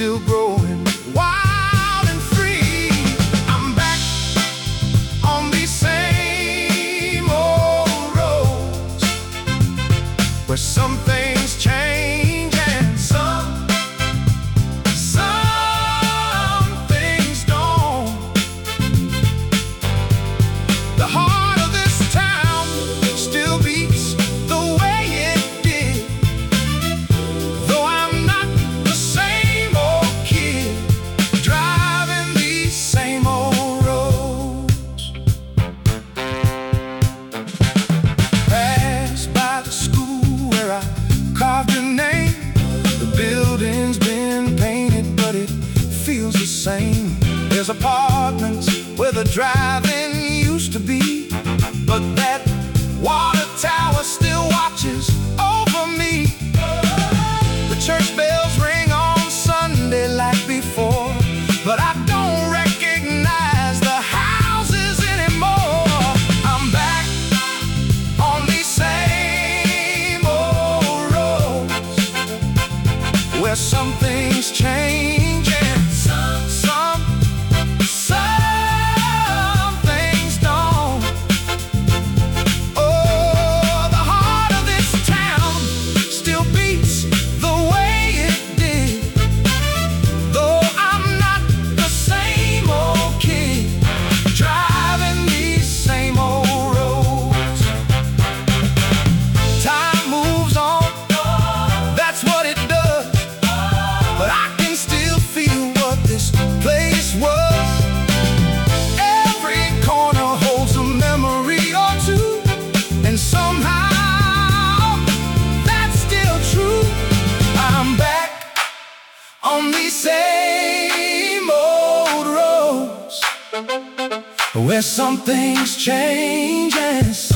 still growing wild and free. I'm back on these same old roads, where some things change and some things don't. The heart of this town still beats the way it did, though I'm not the same old kid driving these same old roads. Pass by the school where I carved your name. The building's been painted, but it feels the same. There's apartments where the drive-in used to be, but that water tower still watches over me. The church bells ring on Sunday like before, but I don't recognize the houses anymore. I'm back on these same old roads, where some things change and some things don't. Oh, the heart of this town still beats the way it did, though I'm not the same old kid driving these same old roads. Time moves on, that's what it does, but I can still feel what this place was. Every corner holds a memory or two, and somehow that's still true. I'm back on these same old roads, where some things change and